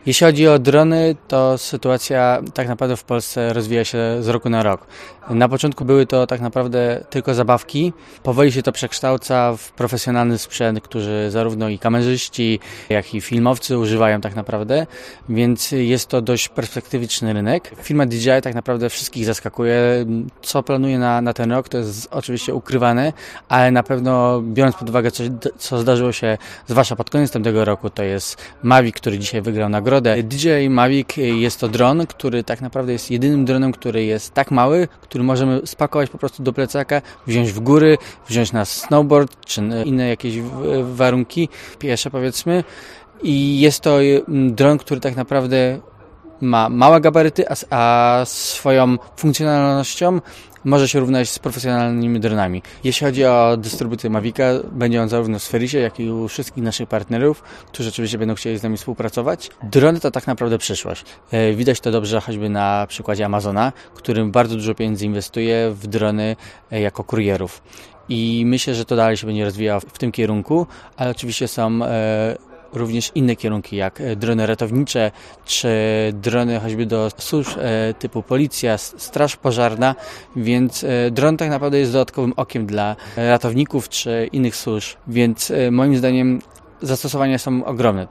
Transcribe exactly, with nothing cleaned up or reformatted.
Jeśli chodzi o drony, to sytuacja tak naprawdę w Polsce rozwija się z roku na rok. Na początku były to tak naprawdę tylko zabawki. Powoli się to przekształca w profesjonalny sprzęt, który zarówno i kamerzyści, jak i filmowcy używają tak naprawdę, więc jest to dość perspektywiczny rynek. Firma D J I tak naprawdę wszystkich zaskakuje. Co planuje na, na ten rok, to jest oczywiście ukrywane, ale na pewno biorąc pod uwagę coś, co zdarzyło się zwłaszcza pod koniec tamtego roku, to jest Mavic, który dzisiaj wygrał nagrodę. D J I Mavic jest to dron, który tak naprawdę jest jedynym dronem, który jest tak mały, który możemy spakować po prostu do plecaka, wziąć w góry, wziąć na snowboard czy inne jakieś warunki piesze powiedzmy. I jest to dron, który tak naprawdę ma małe gabaryty, a, a swoją funkcjonalnością może się równać z profesjonalnymi dronami. Jeśli chodzi o dystrybucję Mavica, będzie on zarówno w Spherisie, jak i u wszystkich naszych partnerów, którzy oczywiście będą chcieli z nami współpracować. Drony to tak naprawdę przyszłość. Widać to dobrze choćby na przykładzie Amazona, który bardzo dużo pieniędzy inwestuje w drony jako kurierów. I myślę, że to dalej się będzie rozwijało w tym kierunku, ale oczywiście są również inne kierunki, jak drony ratownicze, czy drony choćby do służb typu policja, straż pożarna, więc dron tak naprawdę jest dodatkowym okiem dla ratowników czy innych służb, więc moim zdaniem zastosowania są ogromne.